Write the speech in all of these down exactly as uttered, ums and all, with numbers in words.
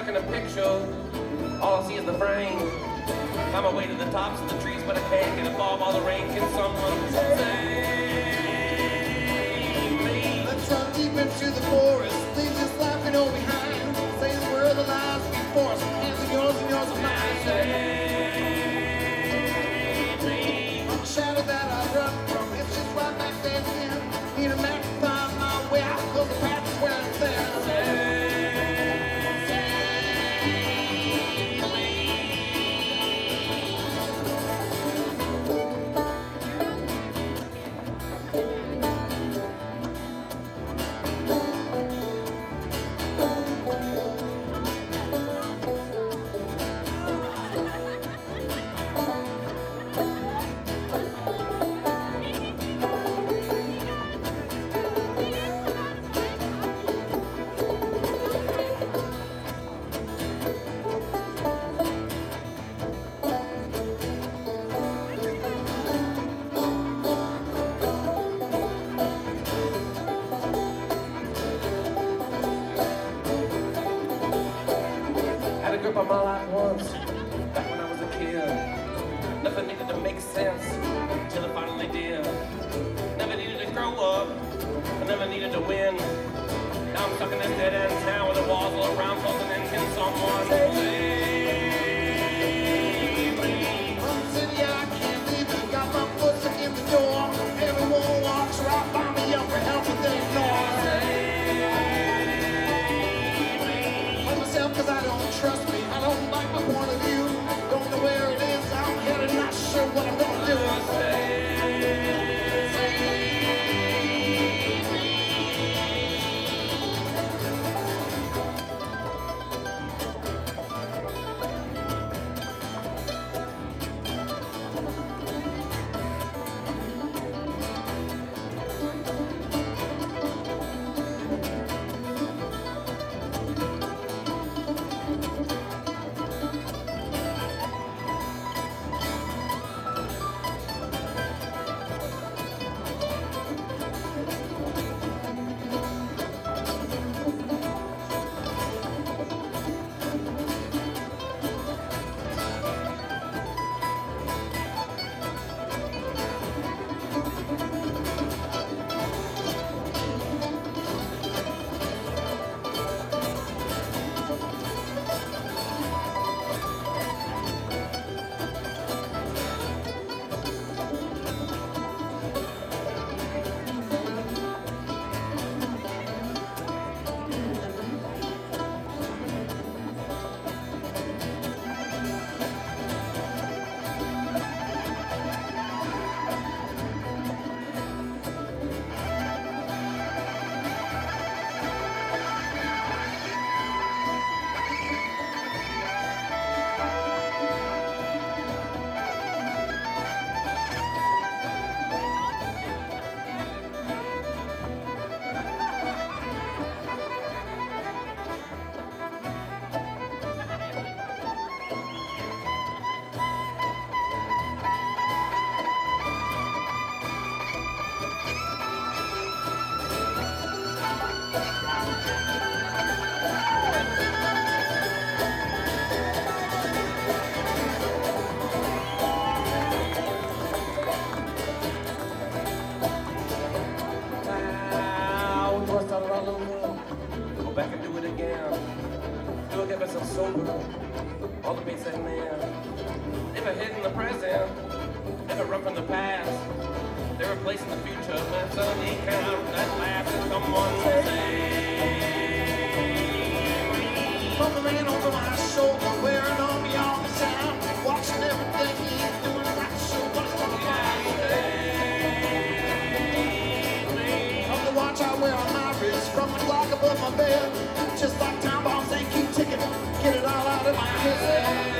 in a picture, all I see is the frame. Climb my way to the tops of the trees, but I can't get above all the rain. Can someone save me? Let's run deep into the forest, leave this life we know behind. Say the word of the lies before us, hands are yours and yours are mine. Save me. On the shadow that I run from, it's just right back there again. Need a map to find my way out, cause the path is where it's there. Had a grip on my life once, back when I was a kid. Nothing needed to make sense till it finally did. Never needed to grow up, I never needed to win. Now I'm stuck in this dead end town with the walls all around closing in. Can someone save me? From the city I can't leave it, got my foot stuck in the door. Everyone walks right by me up for help, but they ignore. For myself, cause I don't trust me, I don't like my point of view. Don't know where it is, I'm headed, not sure what I'm gonna do. Go back and do it again. Do it, get myself sober. All the beats that man. Never hid in the present. Never run from the past. They're replacing the future, but it's only kind of that lasts. And someone save me. From the man over my shoulder, wearing on me all the time. Watching everything he's doing, not sure what it's gonna find. From the watch I wear on my wrist, from the clock above my bed, just like time bombs, they keep ticking. Get it all out of my head.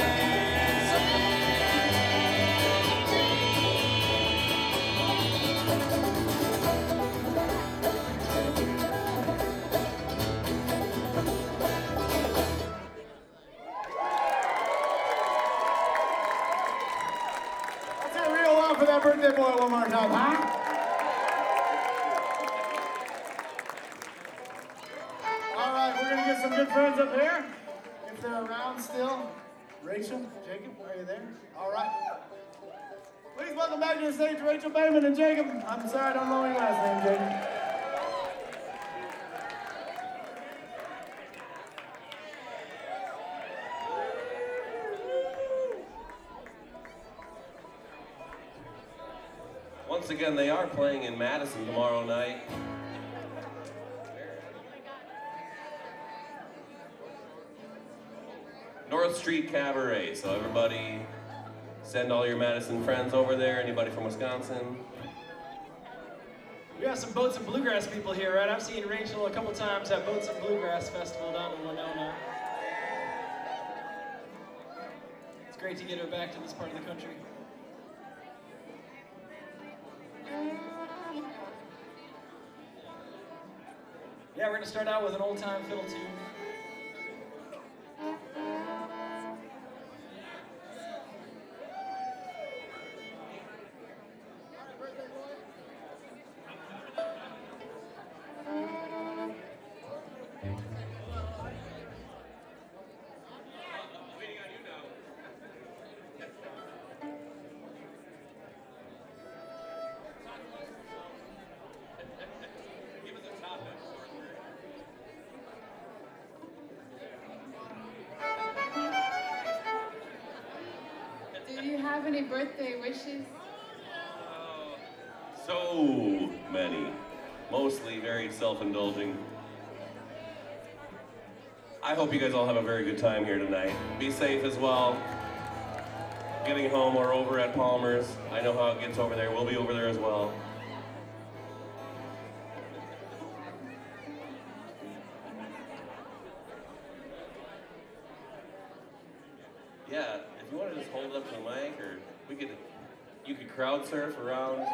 For that birthday boy one more time, huh? All right, we're gonna get some good friends up here. if they're around still. Rachel, Jacob, are you there? All right. Please welcome back to the stage Rachel Bayman and Jacob. I'm sorry I don't know your last name, Jacob. Once again, they are playing in Madison tomorrow night. North Street Cabaret, so everybody send all your Madison friends over there, anybody from Wisconsin. We got some Boats and Bluegrass people here, right? I've seen Rachel a couple times at Boats and Bluegrass Festival down in Winona. It's great to get her back to this part of the country. Yeah, we're gonna start out with an old-time fiddle tune. Do you have any birthday wishes? So many. Mostly very self-indulging. I hope you guys all have a very good time here tonight. Be safe as well. Getting home or over at Palmer's. I know how it gets over there. We'll be over there as well. Yeah, if you want to just hold it up to the mic, or we could, you could crowd surf around.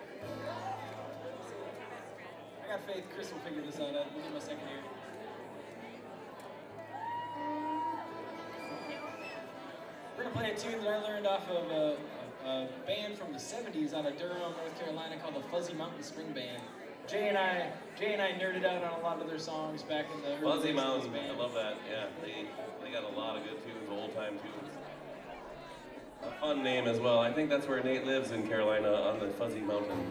I got faith Chris will figure this out. I'll give him a second here. We're gonna play a tune that I learned off of a, a, a band from the seventies out of Durham, North Carolina called the Fuzzy Mountain String Band. Jay and I, Jay and I nerded out on a lot of their songs back in the early Fuzzy days of this Mountain, band. I love that. Yeah, they they got a lot of good tunes, old time tunes. A fun name as well. I think that's where Nate lives in Carolina, on the Fuzzy Mountain.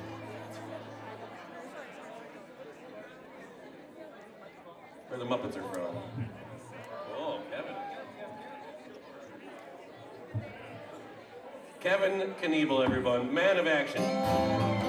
Where the Muppets are from. Oh, Kevin. Kevin Knievel, everyone. Man of action.